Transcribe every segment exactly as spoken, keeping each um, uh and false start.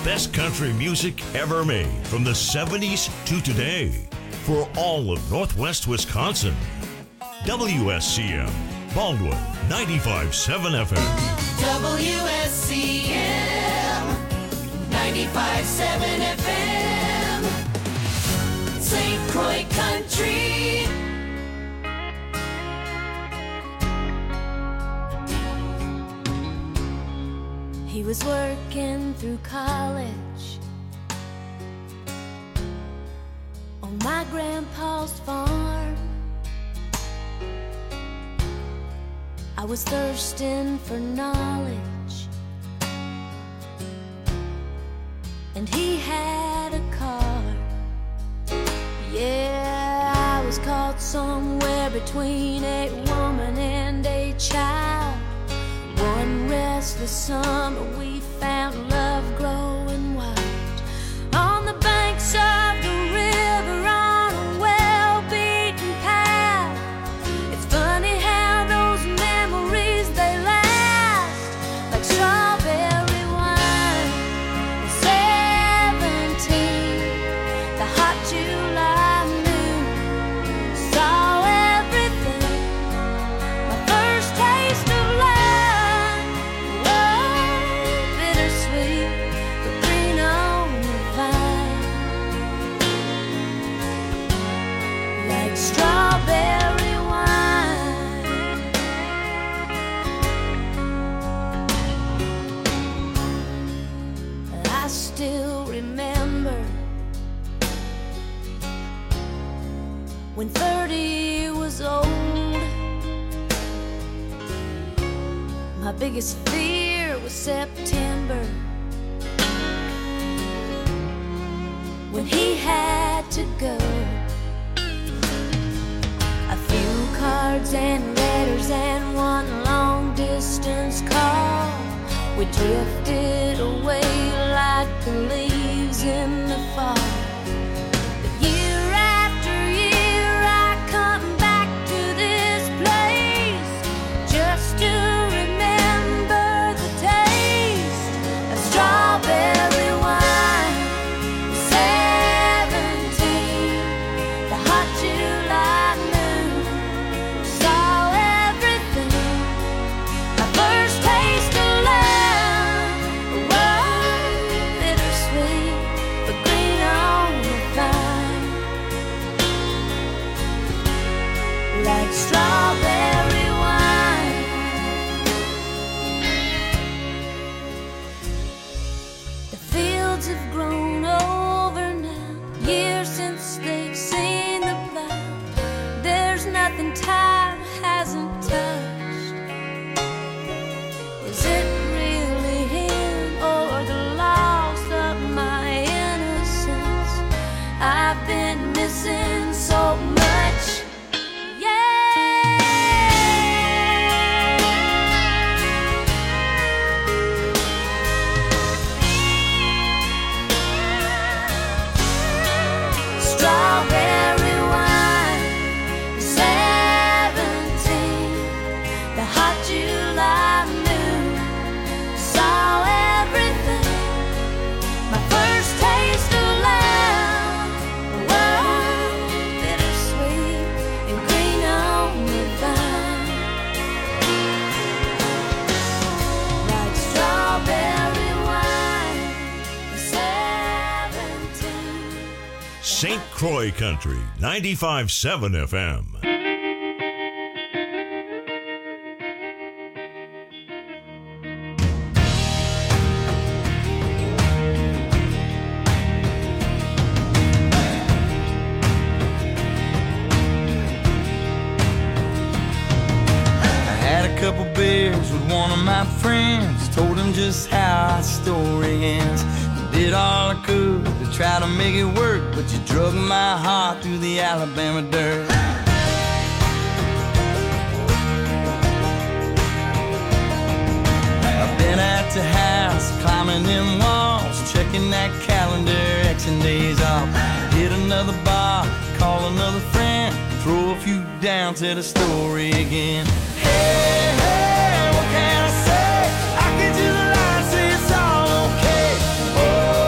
best country music ever made from the seventies to today for all of Northwest Wisconsin. W S C M, Baldwin, ninety-five point seven F M. W S C M, ninety-five point seven F M. Saint Croix Country. He was working through college on my grandpa's farm. I was thirsting for knowledge, and he had a car. Yeah, I was caught somewhere between a woman and a child. One restless summer we found love growing wild on the banks of the river on a well-beaten path. It's funny how those memories, they last like strawberry wine. Seventeen, the hot July noon, saw everything. My first taste of love. Strawberry wine. I still remember when thirty was old. My biggest fear was September, when he had to go. Cards and letters and one long distance call. We drifted away like the leaves in the fall. But year after year I come back to this place just to remember the taste of strawberry wine. Seventeen, the hot July. Strawberry wine. The fields have grown over now, years since they've seen the plow. There's nothing time hasn't touched. Is it really him or the loss of my innocence? I've been missing so much. Saint Croix Country, ninety-five point seven F M. Couple beers with one of my friends, told him just how our story ends. Did all I could to try to make it work, but you drug my heart through the Alabama dirt. I've been at the house, climbing them walls, checking that calendar, Xing days off. Hit another bar, call another friend, throw a few down, tell the story again. Hey, hey, what can I say? I can just lie and say it's all okay. Oh,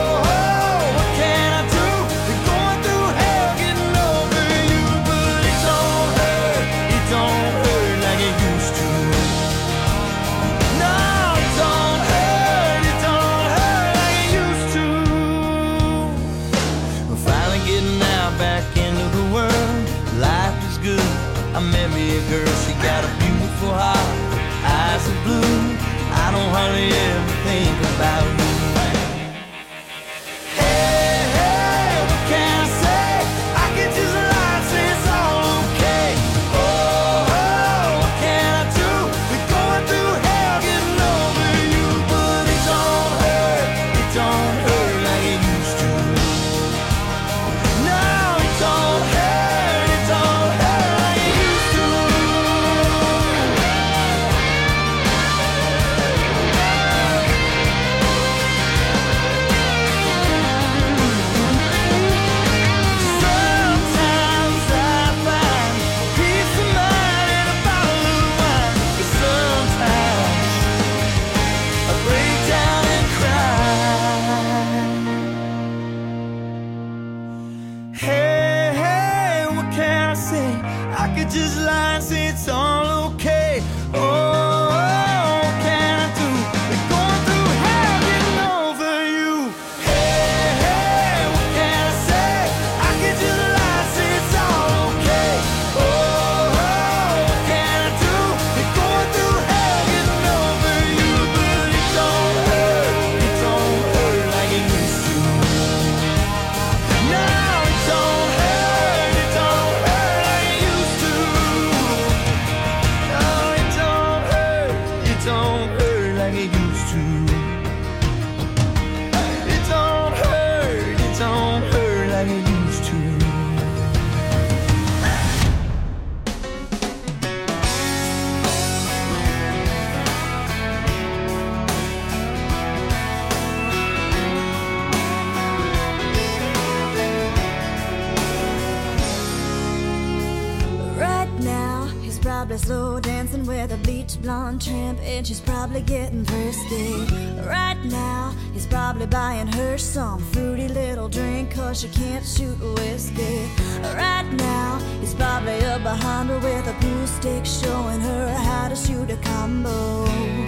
slow dancing with a beach blonde tramp, and she's probably getting thirsty. Right now, he's probably buying her some fruity little drink, cause she can't shoot whiskey. Right now, he's probably up behind her with a pool stick, showing her how to shoot a combo.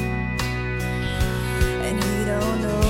And he don't know.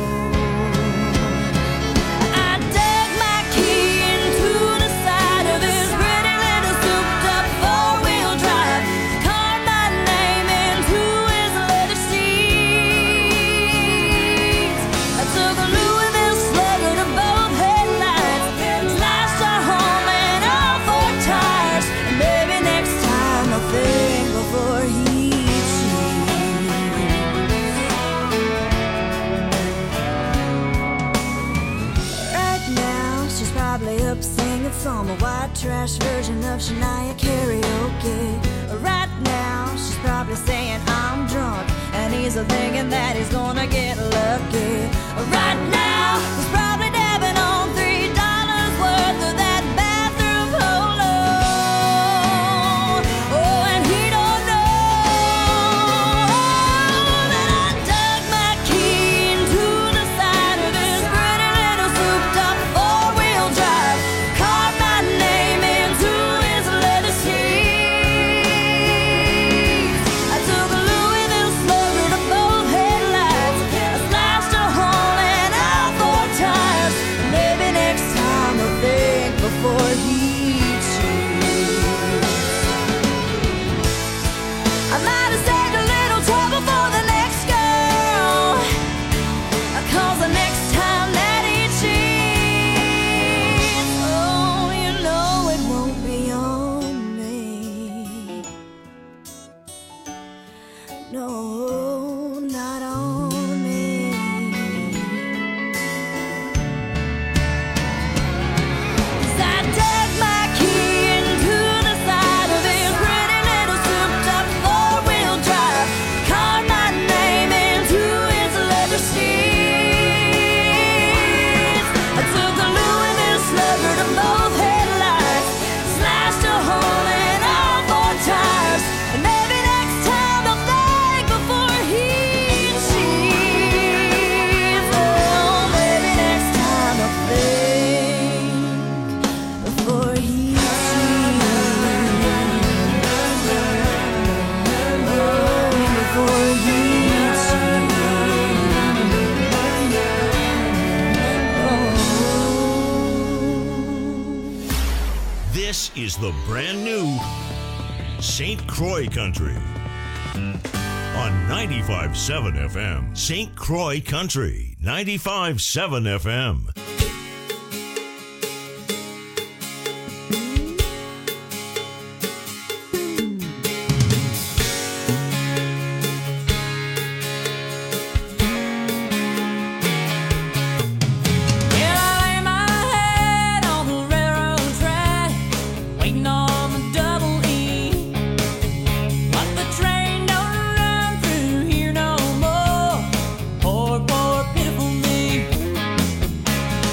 Some white trash version of Shania karaoke. Right now, she's probably saying I'm drunk, and he's thinking that he's gonna get lucky. Right now, he's probably dabbing on three dollars worth of that bathroom polo. Oh, and he don't know that I dug my key into the side of his pretty little souped-up four-wheel drive. This is the brand new Saint Croix Country on ninety-five point seven F M. Saint Croix Country, ninety-five point seven F M. Poor, poor, pitiful me.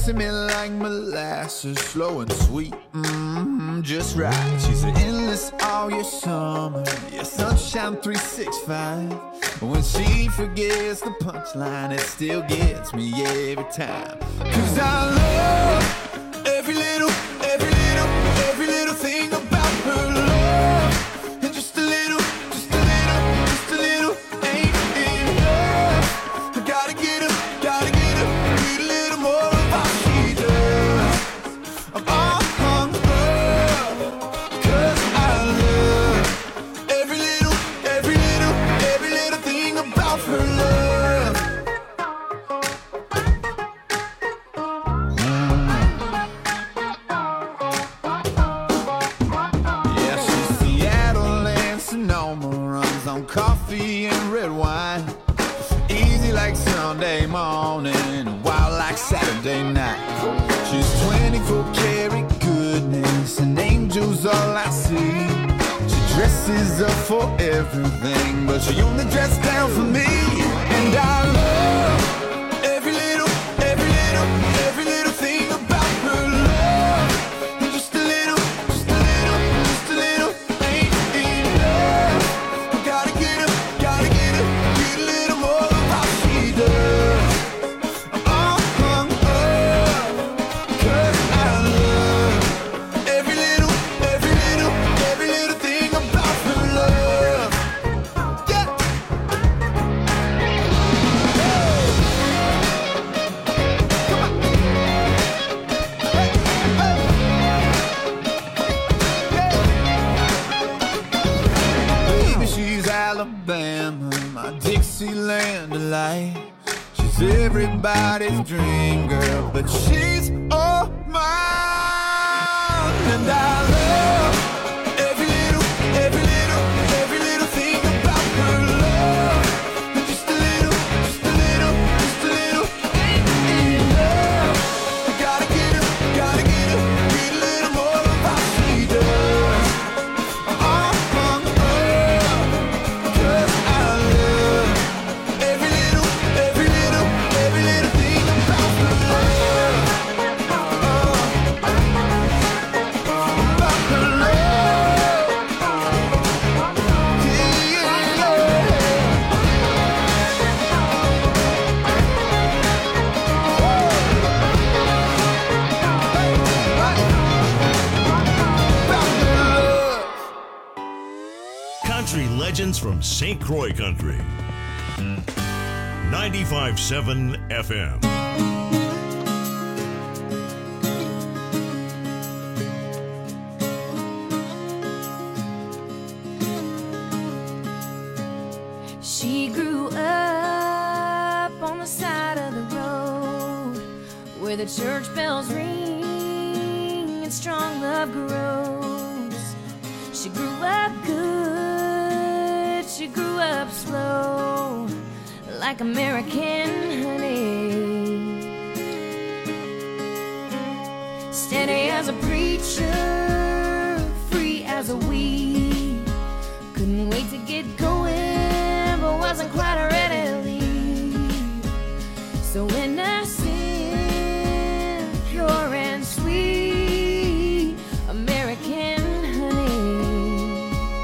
kissing me like molasses, slow and sweet, mm-hmm, just right. She's an endless all year summer, yeah, sunshine three sixty-five. When she forgets the punchline, it still gets me every time. Cause I love every little, every little, every little thing about her love. And just a little, just a little, just a little ain't enough. I gotta get her, gotta get her, need a little more of how she does. I'm all hung up, cause I love every little, every little, every little thing about her love. Yeah, she's Seattle and Sonoma, runs on coffee and red wine. Easy like Sunday morning, wild like Saturday night. She's twenty-four karat goodness, and angels all I see. She dresses up for everything, but she only dresses down for me. And I love every little, every little, every little thing about her love. And just a little, just a little, just a little ain't enough. I gotta get her, gotta get her, get a little more of how she does. I'm all hung up, cause I love every little, every little, every little thing about her love. Yeah. Baby, she's Alabama, my Dixieland delight. She's everybody's dream girl, but she's all mine. And I love every little, every little, every little thing about her love. And just a little, just a little, just a little ain't enough. I gotta get her, gotta get her, get a little more of how she does. I'm all hung up, cause I love every little, every little, every little thing about her love. About her love. Yeah, yeah. About her love. Country legends from Saint Croix Country. ninety-five point seven F M. She grew up on the side of the road where the church bells ring and strong love grows. She grew up good, she grew up slow, like American honey. Steady as a preacher, free as a weed. Couldn't wait to get going, but wasn't quite ready to leave. So innocent, pure and sweet, American honey.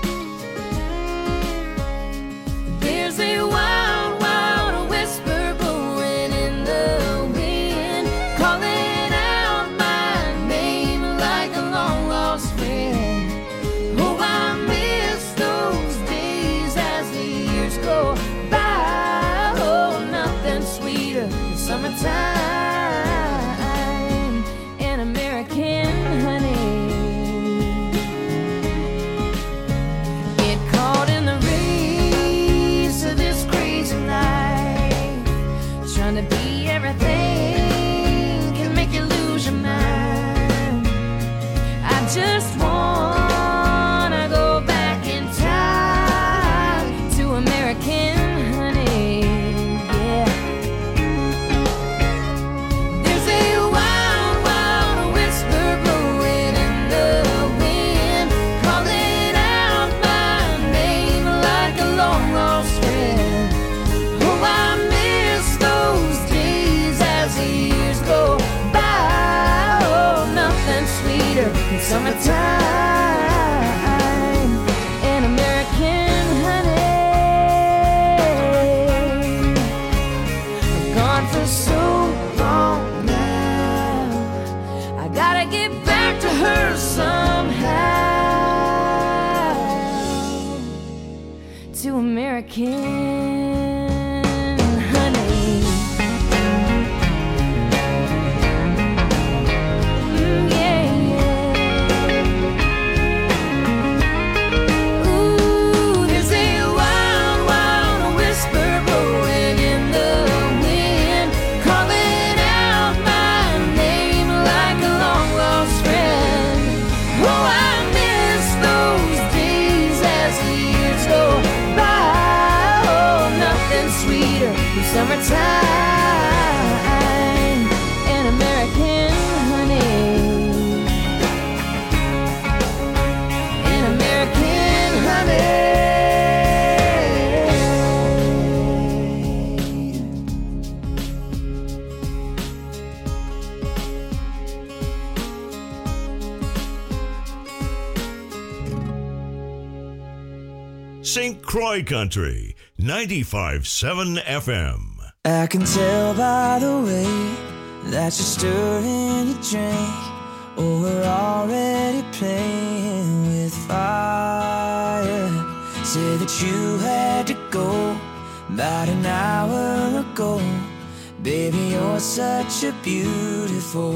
There's a wild, wild whisper blowing in the wind, calling out my name like a long lost friend. Oh, I miss those days as the years go by. Oh, nothing sweeter than summertime and American honey. Get caught in the race of this crazy life, trying to be everything can make you lose your mind. I just wanna go back in time to American honey. Yeah. There's a wild, wild whisper blowing in the wind, calling out my name like a long lost friend. Oh, I miss those days as the years go by. summertime in American honey. I'm gone for so long now, I gotta get back to her somehow. To American honey. Mm, yeah, yeah. Ooh, there's a wild, wild whisper blowing in the wind, calling out my name like a long lost friend. Oh, I miss those days as the years go by. Oh, nothing sweeter than summertime and American honey. And American honey. Saint Croix Country, ninety-five point seven F M. I can tell by the way that you're stirring your drink, or we're already playing with fire. Say that you had to go about an hour ago. Baby, you're such a beautiful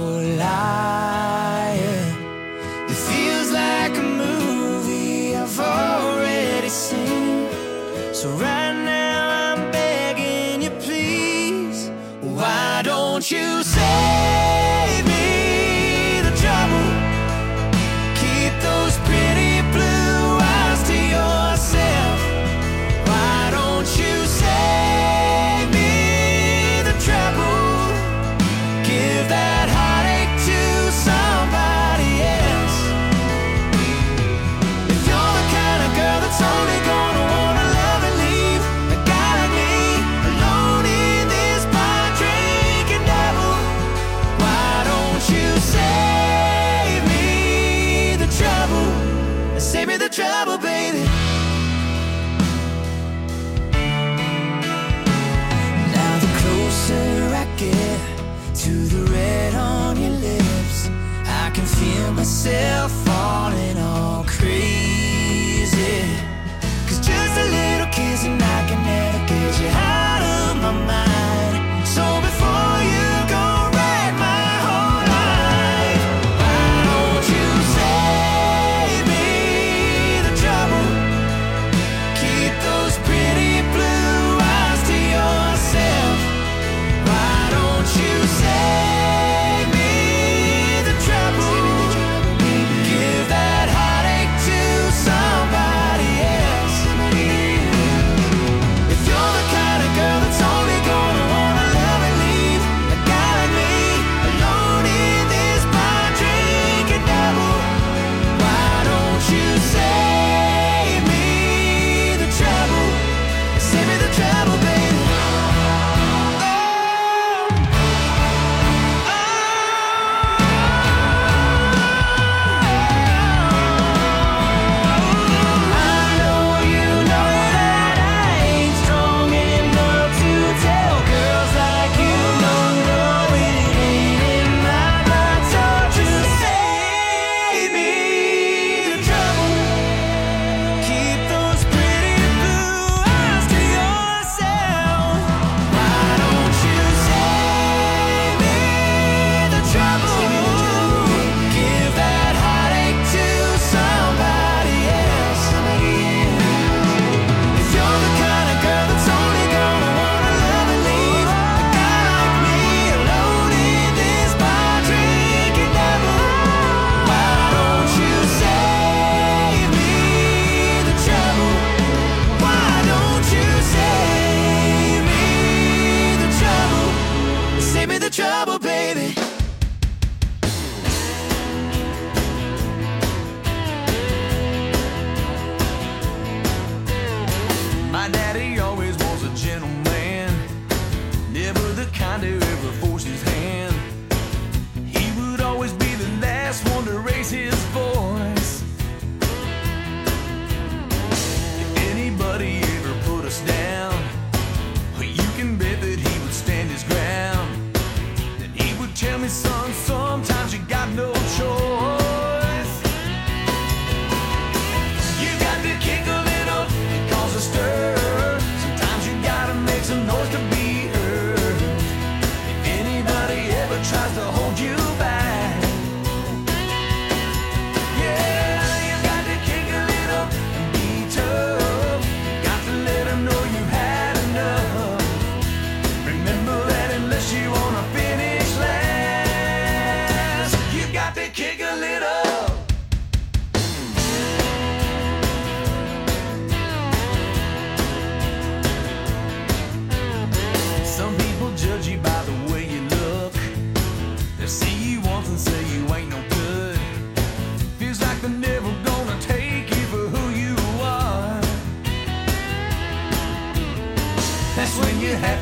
liar. It feels like a movie I've already seen. So right now I'm begging you, please, why don't you save me the trouble? Keep those pretty blue eyes to yourself. Why don't you save me the trouble? Give that heartache to somebody else. If you're the kind of girl that's only gonna wanna love and leave a guy like me alone in this bar drinking devil, why don't you save me the trouble? Save me the trouble, baby. Now the closer I get to the red on your lips, I can feel myself falling all crazy. Cause just a little kiss and I can never get you out of my mind. So before you go write my whole life, why don't you save me the trouble? Keep those pretty blue eyes to yourself. Why don't you save me the trouble? Give that heartache to somebody else.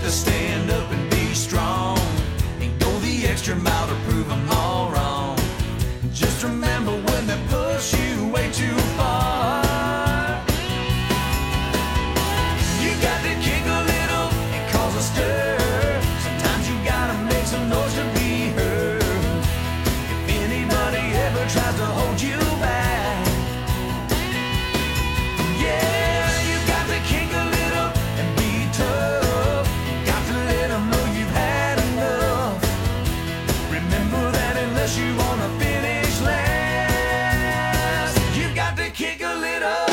to stand up and be strong and go the extra mile to prove them all wrong. Just remember when they push you way too far, you got to kick a little and cause a stir. Sometimes you gotta make some noise to be heard. If anybody ever tries to hold you back, yeah, you got to kick a little and be tough. You got to let them know you've had enough. Remember that unless you wanna finish last, you got to kick a little.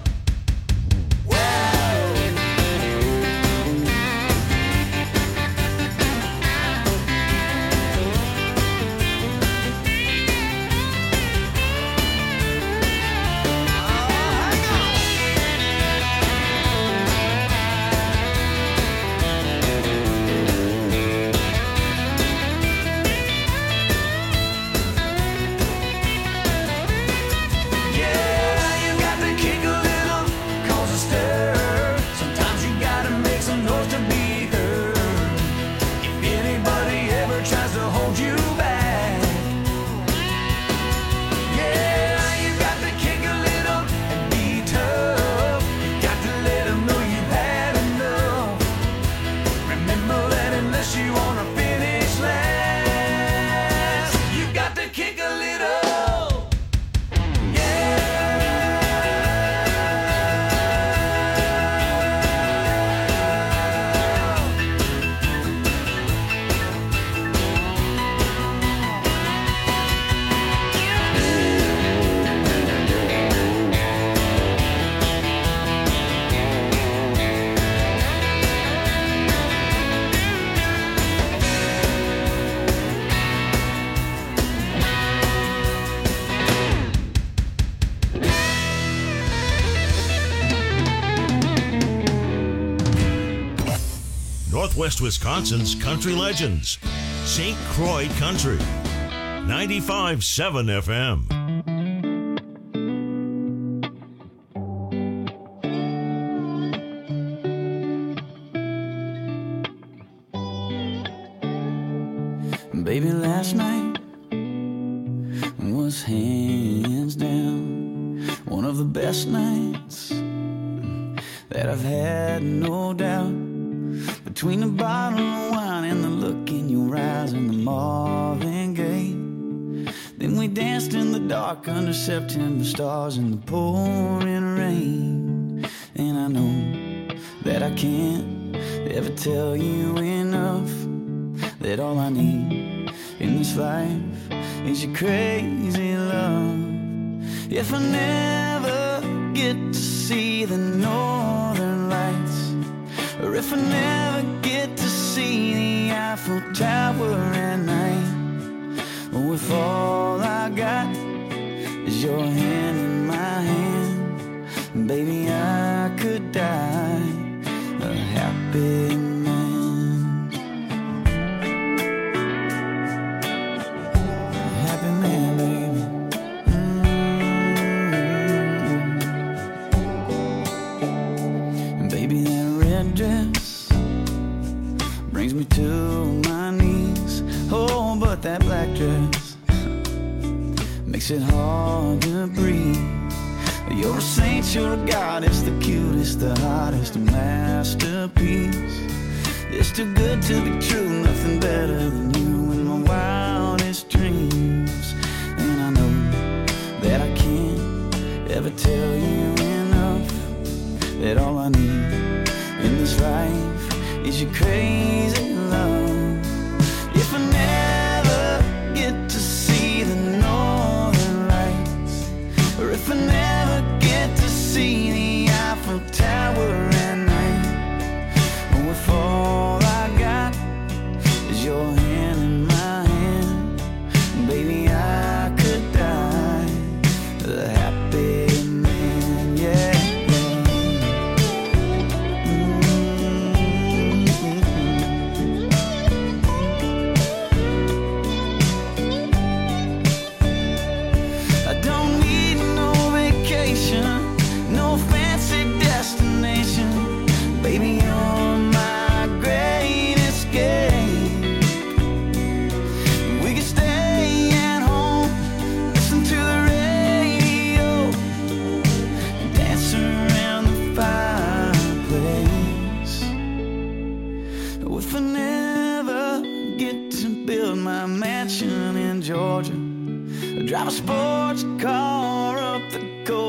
Northwest Wisconsin's country legends. Saint Croix Country. ninety-five point seven F M. Baby, last night was hands down one of the best nights that I've had, no doubt. Between the bottle of wine and the look in your eyes and the Marvin Gaye, then we danced in the dark under September stars in the pouring rain. And I know that I can't ever tell you enough that all I need in this life is your crazy love. If I never get to see the northern lights, or if I never get to see the Eiffel Tower at night, or if all I got is your hand in my hand, baby, I could die a happy man. A happy man, baby. Mm-hmm. Baby, that red dress brings me to my knees. Oh, but that black dress makes it hard to breathe. You're a saint, you're a goddess, the cutest, the hottest, a masterpiece. It's too good to be true, nothing better than you in my wildest dreams. And I know that I can't ever tell you enough that all I need in this life is your crazy love. If I never get to see the northern lights, or if I never get to see the Eiffel Tower at night, or if all I got is your hand in my hand, baby, I could die a happy man, yeah. I don't need no vacation, no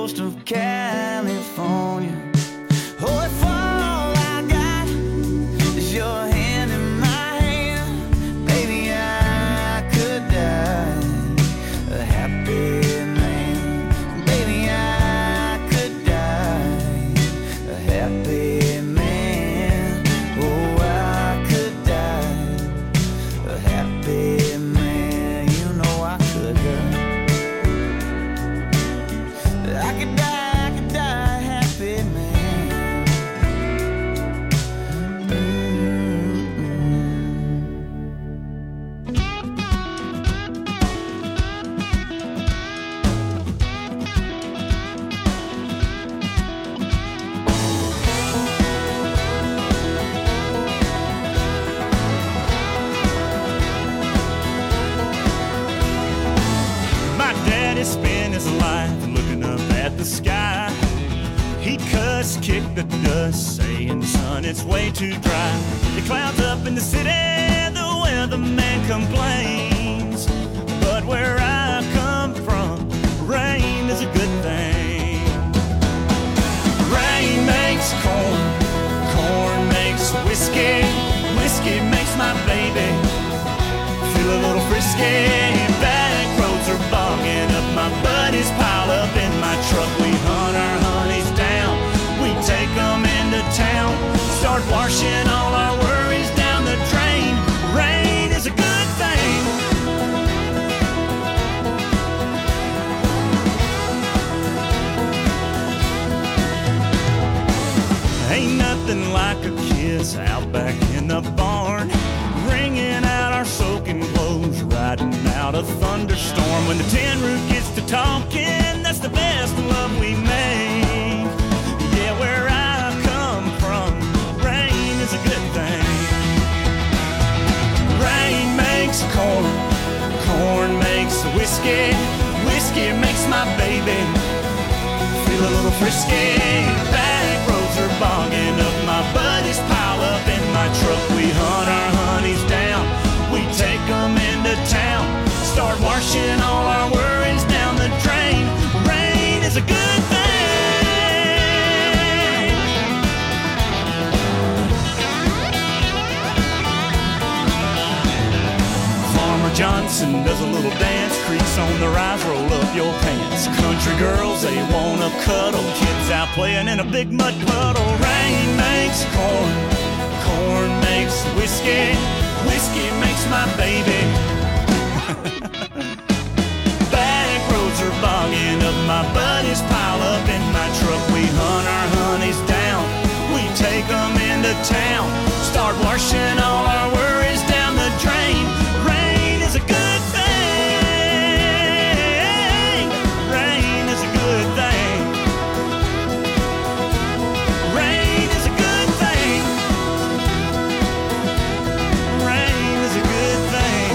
coast of California. Oh, if all I got is your hand in my hand, baby, I could die a happy man. Baby, I could die a happy man. Oh, I could die a happy man. You know I could die. I could die, I could die a happy man. My daddy spent his life looking up at the sky. He cussed, kicked the dust, saying, son, it's way too dry. The clouds up in the city, the weatherman complains. But where I come from, rain is a good thing. Rain makes corn, corn makes whiskey, whiskey makes my baby feel a little frisky. Back roads are bogging up, my buddies pile up in my truck. We hunt our honeys down, we take them into town, start washing all our worries down the drain. Rain is a good thing. Ain't nothing like a kiss out back in the barn, wringing out our soaking clothes, riding out a thunderstorm. When the tin roof gets to talking, that's the best love we make. Yeah, where I come from, rain is a good thing. Rain makes corn, corn makes whiskey, whiskey makes my baby feel a little frisky. Back roads are bogging up, my buddies pile up in my truck. We hunt our honeys down, we take them into town, start washing all our worries down the drain. Rain is a good thing. Farmer Johnson does a little dance, creaks on the rise, roll up your pants. Country girls, they wanna cuddle, kids out playing in a big mud puddle. Rain makes corn, corn makes whiskey, whiskey makes my baby. Back roads are bogging up, my buddies pile up in my truck. We hunt our honeys down, we take them into town, start washing all our worries down the drain. Rain is a good thing. Rain is a good thing. Rain is a good thing. Rain is a good thing.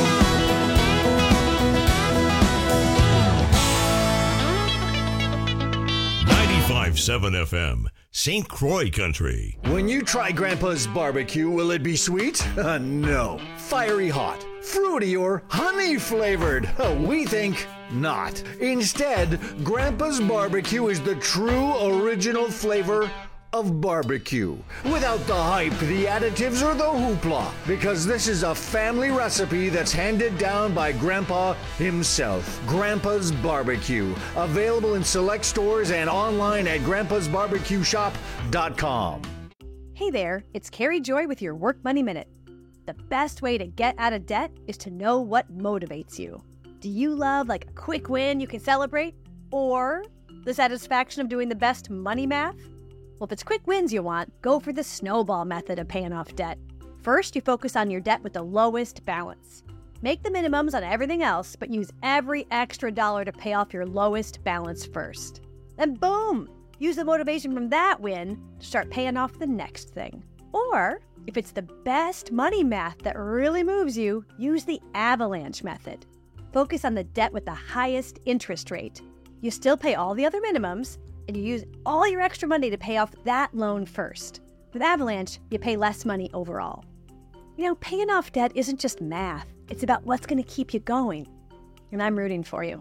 ninety-five point seven F M, Saint Croix Country. When you try Grandpa's barbecue, will it be sweet? Uh, no. Fiery hot, fruity, or honey flavored? Uh, we think not. Instead, Grandpa's barbecue is the true original flavor of barbecue. Without the hype, the additives, or the hoopla. Because this is a family recipe that's handed down by Grandpa himself. Grandpa's Barbecue. Available in select stores and online at grandpas barbecue shop dot com. Hey there, it's Carrie Joy with your Work Money Minute. The best way to get out of debt is to know what motivates you. Do you love like a quick win you can celebrate? Or the satisfaction of doing the best money math? Well, if it's quick wins you want, go for the snowball method of paying off debt. First, you focus on your debt with the lowest balance. Make the minimums on everything else, but use every extra dollar to pay off your lowest balance first. Then boom! Use the motivation from that win to start paying off the next thing. Or, if it's the best money math that really moves you, use the avalanche method. Focus on the debt with the highest interest rate. You still pay all the other minimums, and you use all your extra money to pay off that loan first. With Avalanche, you pay less money overall. You know, paying off debt isn't just math. It's about what's going to keep you going. And I'm rooting for you.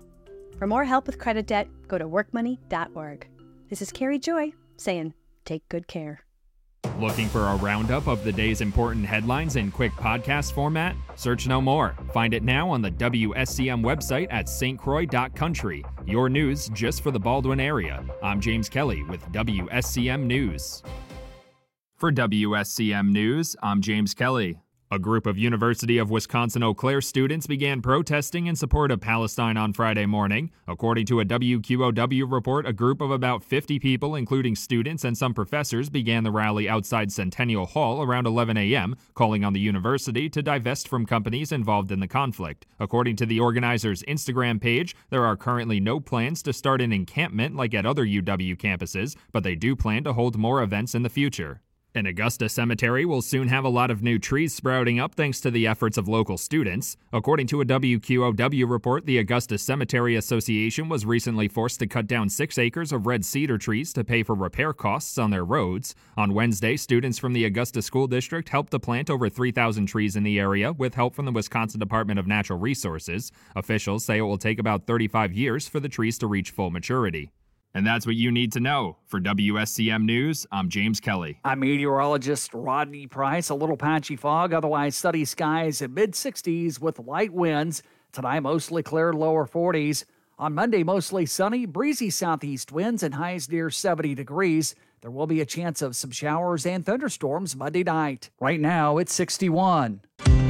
For more help with credit debt, go to work money dot org. This is Carrie Joy saying, take good care. Looking for a roundup of the day's important headlines in quick podcast format? Search no more. Find it now on the W S C M website at s t croix dot country. Your news just for the Baldwin area. I'm James Kelly with W S C M News. For W S C M News, I'm James Kelly. A group of University of Wisconsin-Eau Claire students began protesting in support of Palestine on Friday morning. According to a W Q O W report, a group of about fifty people, including students and some professors, began the rally outside Centennial Hall around eleven a.m., calling on the university to divest from companies involved in the conflict. According to the organizers' Instagram page, there are currently no plans to start an encampment like at other U W campuses, but they do plan to hold more events in the future. An Augusta cemetery will soon have a lot of new trees sprouting up thanks to the efforts of local students. According to a W Q O W report, the Augusta Cemetery Association was recently forced to cut down six acres of red cedar trees to pay for repair costs on their roads. On Wednesday, students from the Augusta School District helped to plant over three thousand trees in the area with help from the Wisconsin Department of Natural Resources. Officials say it will take about thirty-five years for the trees to reach full maturity. And that's what you need to know. For W S C M News, I'm James Kelly. I'm meteorologist Rodney Price. A little patchy fog, otherwise sunny skies in mid sixties with light winds. Tonight, mostly clear, lower forties. On Monday, mostly sunny, breezy southeast winds and highs near seventy degrees. There will be a chance of some showers and thunderstorms Monday night. Right now, it's sixty-one.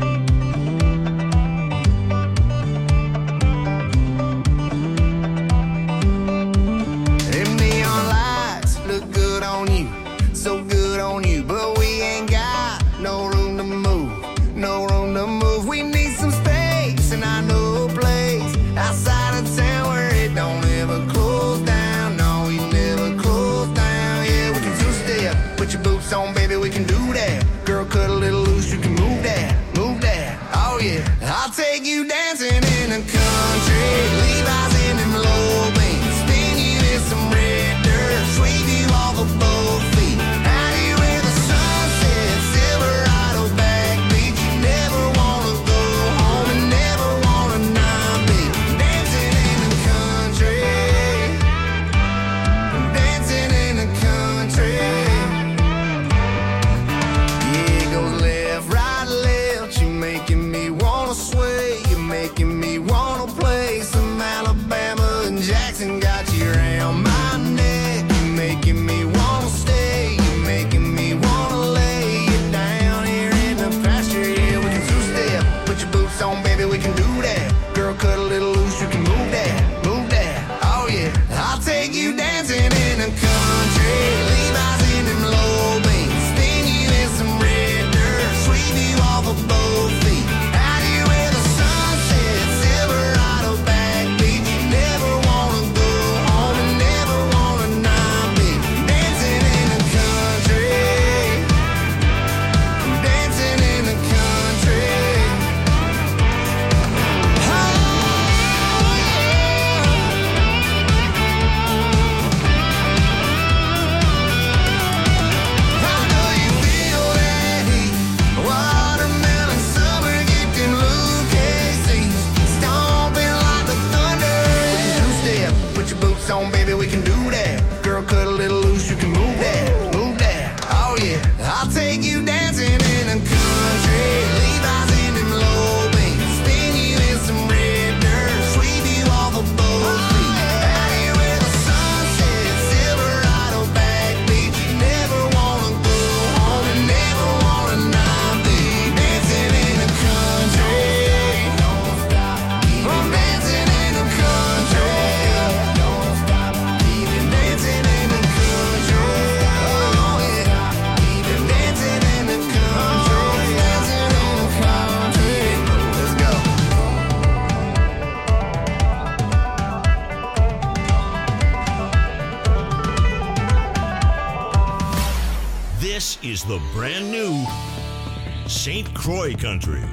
So good on you, but we ain't got no room to move, no room to move. We need some space, and I know a place outside of town where it don't ever close down. No, we never close down. Yeah, we can two-step, put your boots on, baby, we can do that. Girl, cut a little loose, you can move that, move that. Oh yeah, I'll take you dancing in the country, Levi's in them low beams, spin you in some red dirt, sweep you off of both feet. This is the brand new Saint Croix Country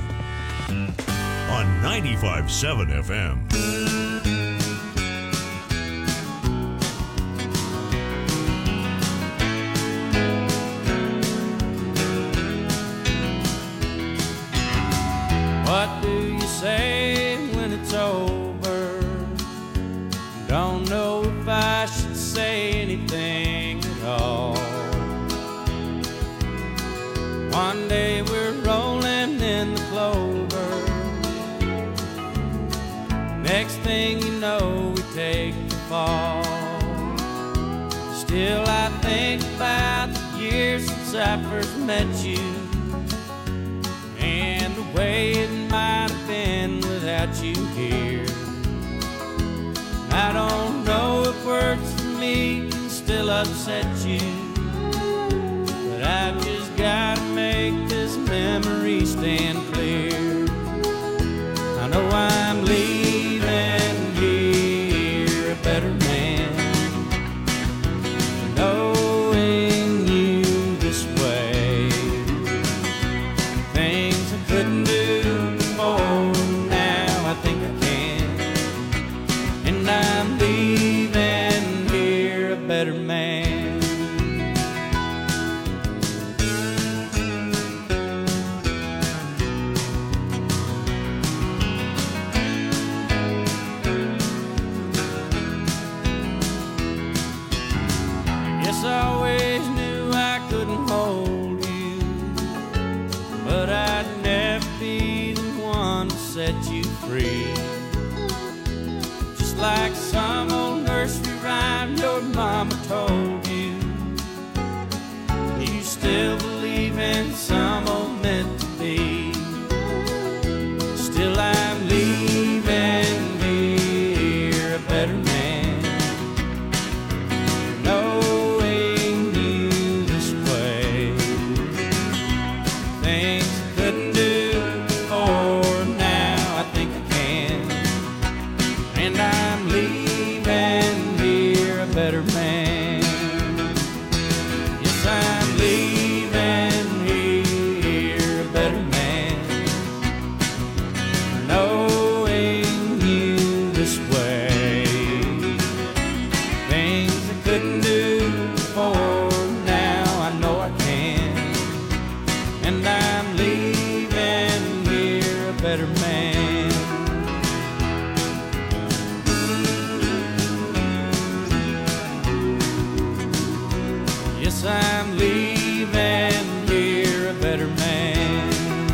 on ninety-five point seven F M. What do you say when it's over? should say anything at all. One day we're rolling in the clover. Next thing you know, we take the fall. Still I think about the years since I first met you, and the way it might have been without you here. I don't know if words for me can still upset you, but I've just gotta make this memory stand clear. I know I'm leaving here a better man, knowing you this way. Things I couldn't do before, now I think I can, and I'm leaving here a better man. Yes, I always knew I couldn't hold you, but I'd never be the one to set you free. Just like some old nursery rhyme your mama told you, you still believe in some old meant to be. Still I'm leaving here a better man, knowing you this way. Things I couldn't do before, now I think I can, and I'm leaving here a better man. Yes, I'm leaving here a better man, knowing you this way. Things I couldn't do before, now I know I can, and I'm leaving here a better man. Yes, I'm leaving here a better man.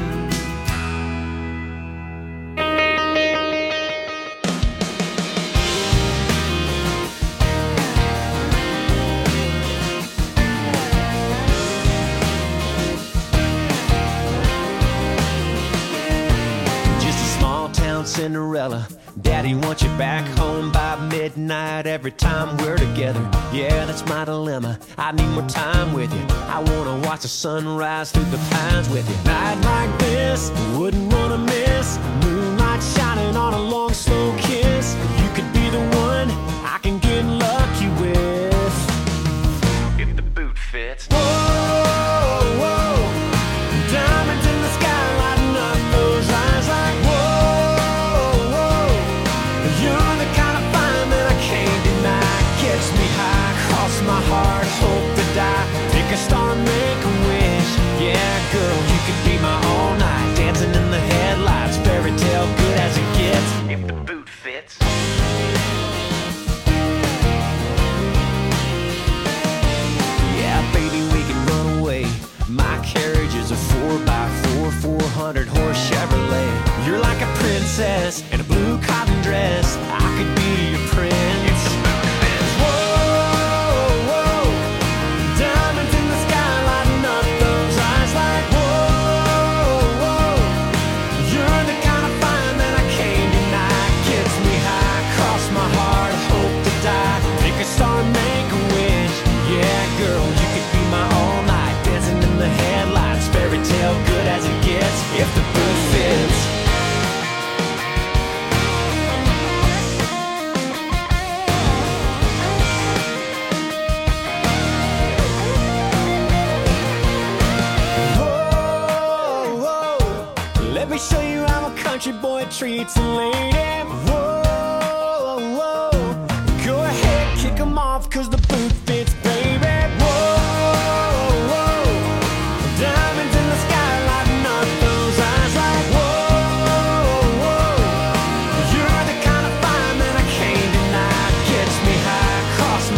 Just a small town Cinderella. Daddy wants you back home by midnight every time we're together. Yeah, that's my dilemma. I need more time with you. I wanna watch the sunrise through the pines with you. Night like this, wouldn't wanna miss. Moonlight shining on a long, slow kiss. You could be the one I can get lucky with, if the boot fits. Whoa, whoa, diamonds in the sky lighting up those eyes like whoa, whoa. You're the kind of fine that I can't deny. Gets me high, cross my heart, hope to die. Pick a star, make a wish. Yeah, girl, you could be my all night. Dancing in the headlights, fairy tale good as it gets, if the boot fits. Yeah, baby, we can run away. My carriage is a four by four, four hundred horse Chevrolet. You're like a princess in a blue cotton dress. I could be your prince. Whoa, whoa, diamonds in the sky lighting up those eyes like whoa, whoa. You're the kind of fine that I can't deny. Gets me high, cross my heart, hope to die. Pick a star, make a wish. Yeah, girl, you could be my all night. Dancing in the headlights, fairy tale good as it gets, if the boot fits. Whoa, whoa, let me show you how a country boy treats a lady. Whoa, whoa, go ahead, kick 'em off, cause the boot fits, baby. Whoa, whoa, diamonds in the sky lighting up those eyes like whoa, whoa. You're the kind of fine that I can't deny. Gets me high, cross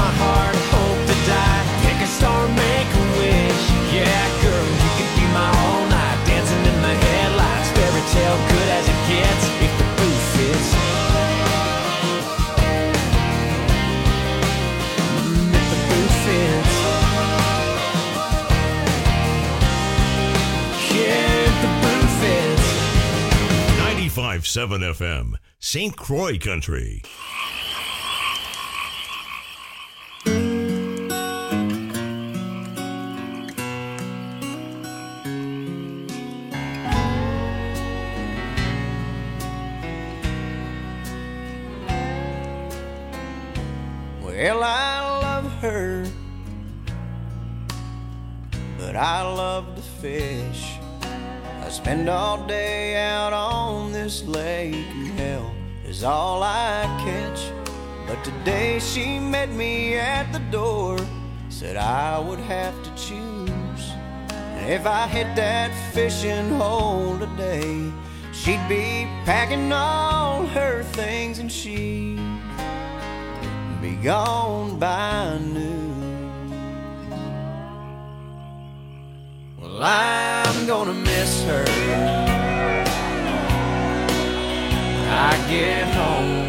seven F M, Saint Croix Country. Well, I love her, but I love to fish. I spend all day out on this lake, and hell is all I catch. But today she met me at the door, said I would have to choose. And if I hit that fishing hole today, she'd be packing all her things and she'd be gone by noon. Well, I'm gonna miss her when I get home.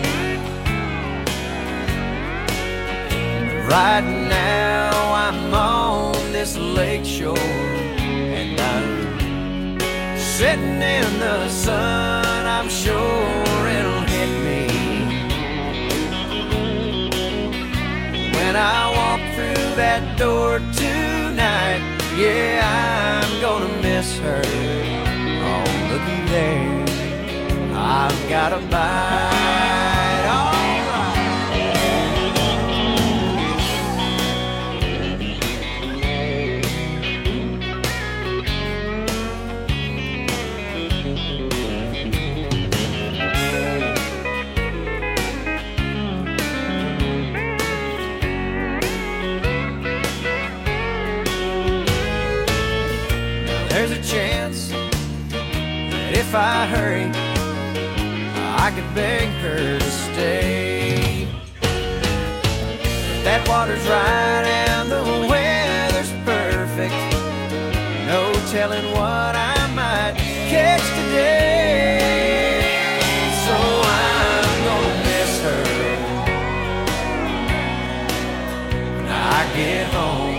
Right now I'm on this lake shore, and I'm sitting in the sun. I'm sure it'll hit me when I walk through that door tonight. Yeah, I'm gonna miss her. Oh, looky there, I've got a bite. All there's a chance that if I hurry, I could beg her to stay. But that water's right and the weather's perfect. No telling what I might catch today. So I'm gonna miss her when I get home.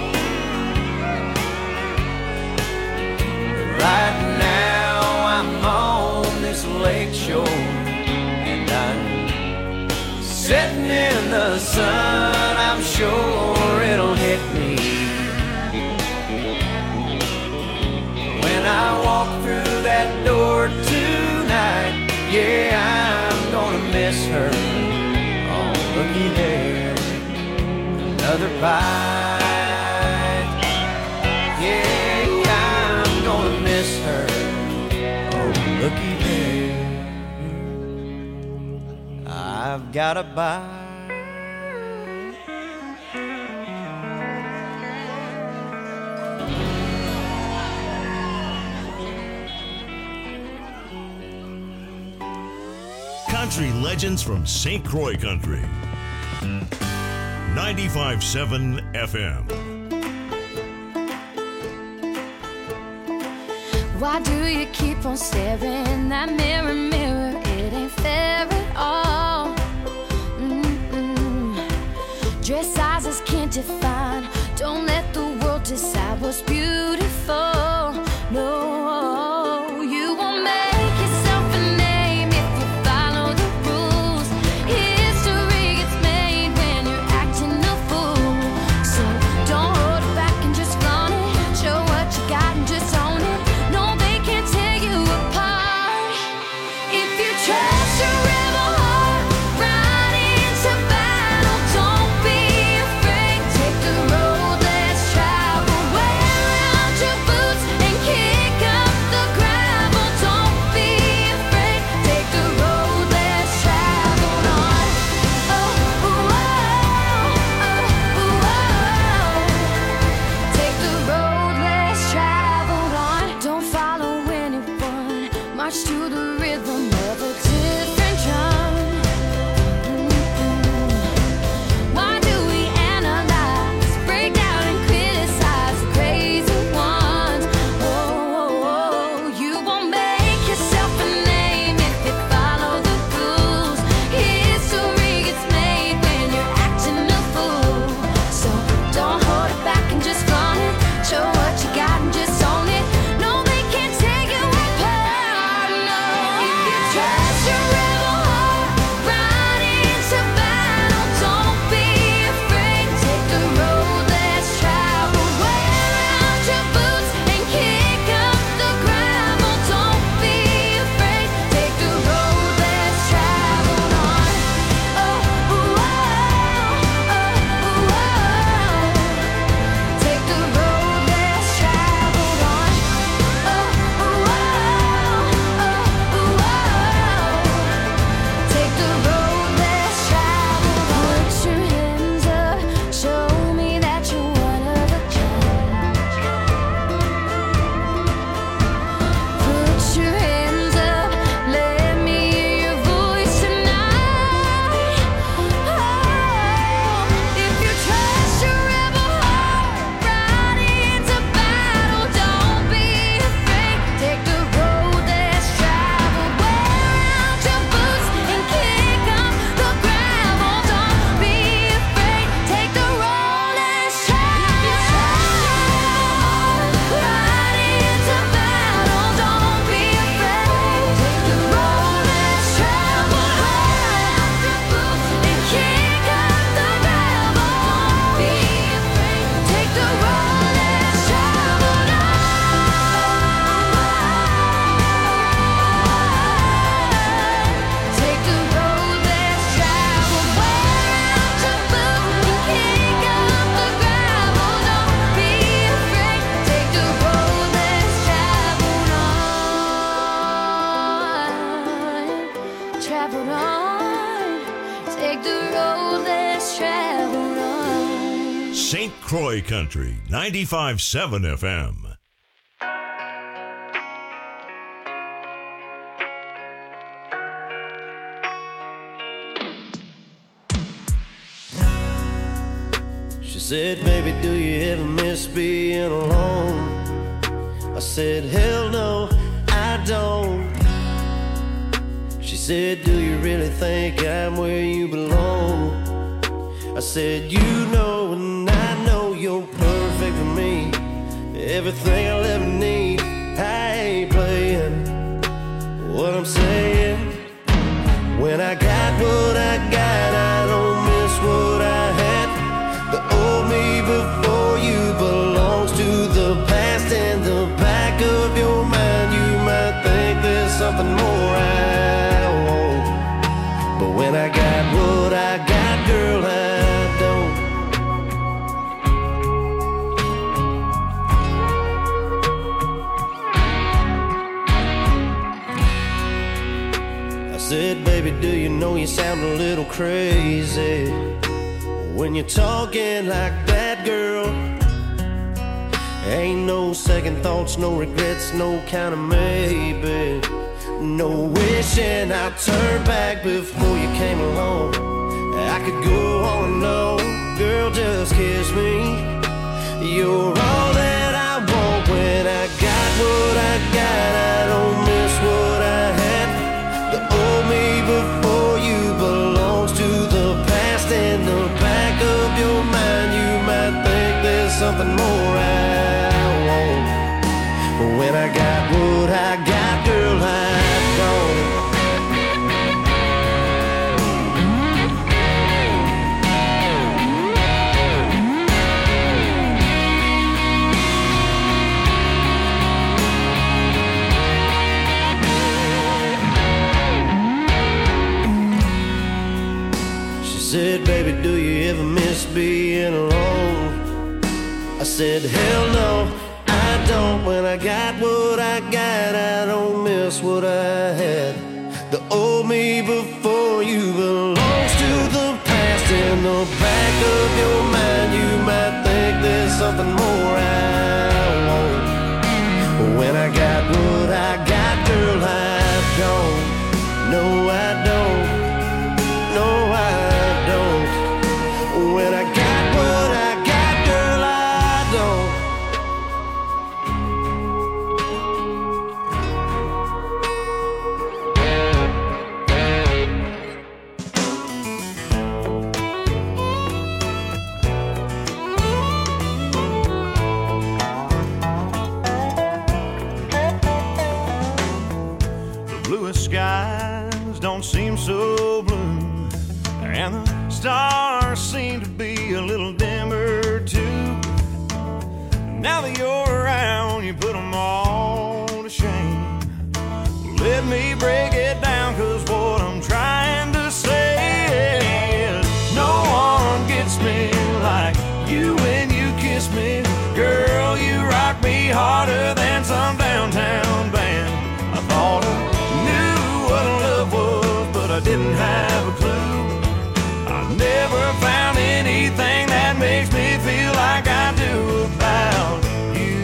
Right now I'm on this lake shore, and I'm sitting in the sun. I'm sure it'll hit me when I walk through that door tonight. Yeah, I'm gonna miss her. Oh, looky there, another bite. Yeah, I'm gonna miss her. Oh, looky there, I've got a bite. Country legends from Saint Croix Country. ninety-five point seven F M. Why do you keep on staring that mirror, mirror? It ain't fair at all. Mm-mm. Dress sizes can't define. Don't let the world decide what's beautiful. No, you won't make yourself a name if you follow the rules. History gets made when you're acting a fool. So don't hold it back and just flaunt it. Show what you got and just own it. No, they can't tear you apart. If you trust your rebel heart, ride into battle. Don't be afraid. Take the road less traveled. Wear out your boots and kick up Saint Croix Country, ninety-five point seven F M. She said, baby, do you ever miss being alone? I said, hell no, I don't. She said, do you really think I'm where you belong? I said, you know, and I know you're perfect for me. Everything I'll ever need, I ain't playing. What I'm saying, when I got what I got, I don't miss what I had. The old me before you belongs to the past. In the back of your mind, you might think there's something more I want. But when I got what I got, girl, I said, baby, do you know you sound a little crazy when you're talking like that, girl? Ain't no second thoughts, no regrets, no kind of maybe. No wishing I'd turn back before you came along. I could go on and on, girl, just kiss me. You're all that I want. When I got what I got, I don't miss what I had. The old me before you belongs to the past. In the back of your mind, you might think there's something more I want. But when I got what I got, girl, I don't. Said, baby, do you ever miss being alone? I said, hell no, I don't. When I got what I got, I don't miss what I had. The old me before you belongs to the past. In the back of your mind, you might think there's something more I want. But when I got what I got, girl, I don't. No, I don't. No, I when I got what I got, girl, I don't. The bluest skies don't seem so blue, and the stars seem to be a little dimmer too. Now that you're around, you put them all to shame. Let me break it down, cause what I'm trying to say is no one gets me like you when you kiss me. Girl, you rock me harder than some downtown band. I thought I knew what love was, but I didn't have a clue. Never found anything that makes me feel like I do about you.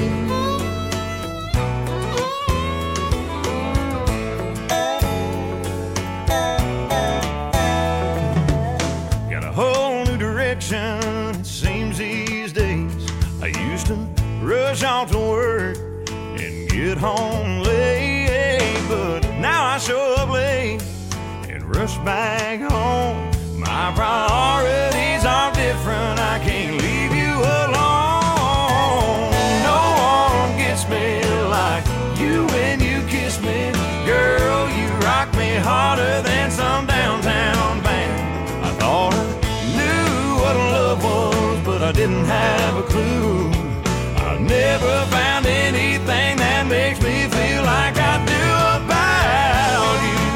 Got a whole new direction, it seems these days. I used to rush off to work and get home late, but now I show up late and rush back home. My priorities are different, I can't leave you alone. No one gets me like you when you kiss me. Girl, you rock me harder than some downtown band. I thought I knew what love was, but I didn't have a clue. I never found anything that makes me feel like I do about you.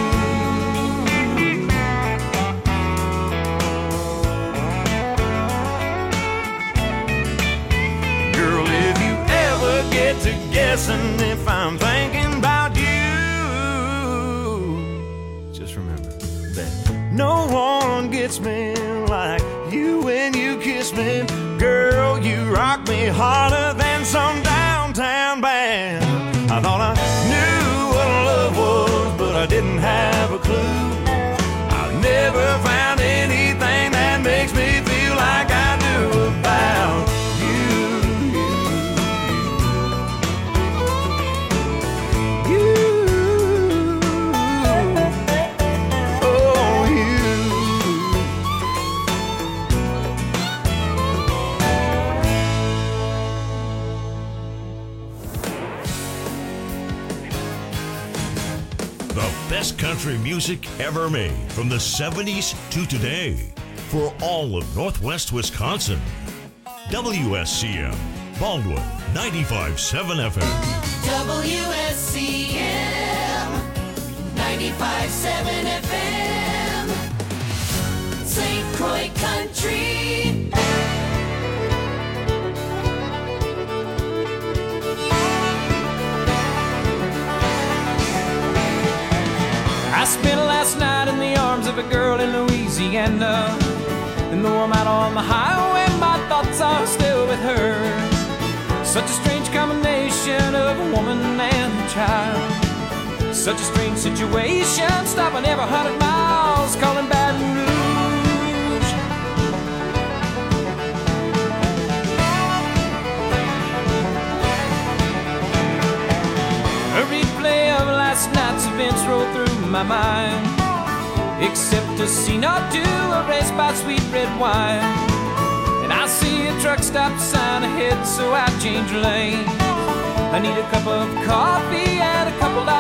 Get to guessing if I'm thinking about you. Just remember that no one gets me like you when you kiss me. harder than some downtown band. I thought I knew what love was, but I didn't have a clue. I've never found anything that makes me feel like I do about you. You. Oh, you. The best country music ever made from the seventies to today for all of Northwest Wisconsin. W S C M, Baldwin, ninety-five point seven F M. W S C M ninety-five point seven F M, Saint Croix Country. I spent last night in the arms of a girl in Louisiana, and though I'm out on the highway, my thoughts are still with her. Such a strange combination of a woman and a child. Such a strange situation, stopping every hundred miles, calling Baton Rouge. A replay of last night's events roll through my mind, except a scene or two erased by sweet red wine. And I see a truck stop sign ahead, so I change lanes. I need a cup of coffee and a couple dollars